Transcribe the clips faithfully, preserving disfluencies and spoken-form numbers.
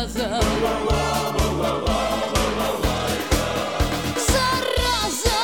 зараза. Зараза.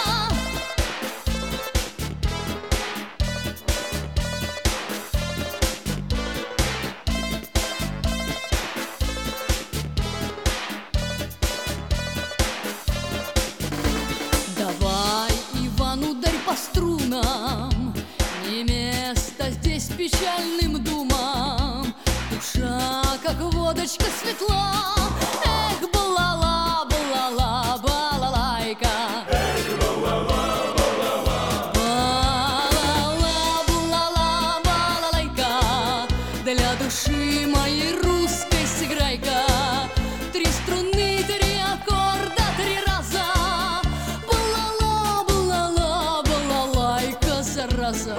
Давай, Иван, ударь по струнам, не место здесь печальным думам. Душа, как водочка, светла. Эх, балала, балала, балалайка. Эх, балала, балала, балала, балала, балалайка. Для души моей русской сыграй-ка. Три струны, три аккорда, три раза. Балала, балала, балалайка, зараза.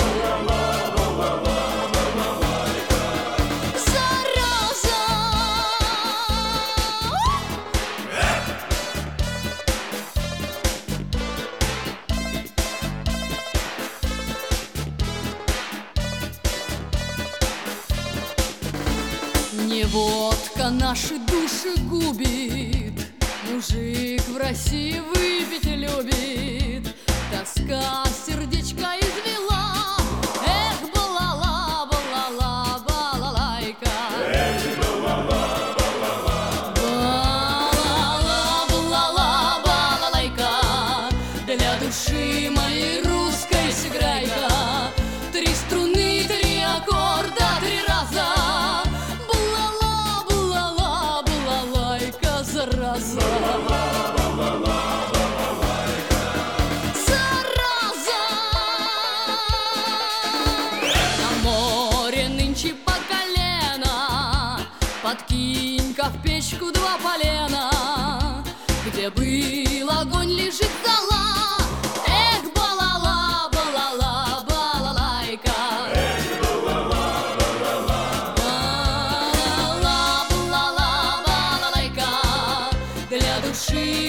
Не водка наши души губит, мужик в России выпить любит. Тоска сердечко извела. Эх, балала, балала, балалайка. Эх, балала, балала, балала, балала, балалайка. Для души моей русской сыграй-ка. Три струны, три аккорда, три раза. Зараза. Зараза. На море нынче по колено, подкинь-ка в печку два полена. Где был огонь, лежит зола. Эх, балала, балала, балалайка. Эх, балала, балала, балала, балала, балалайка. Для души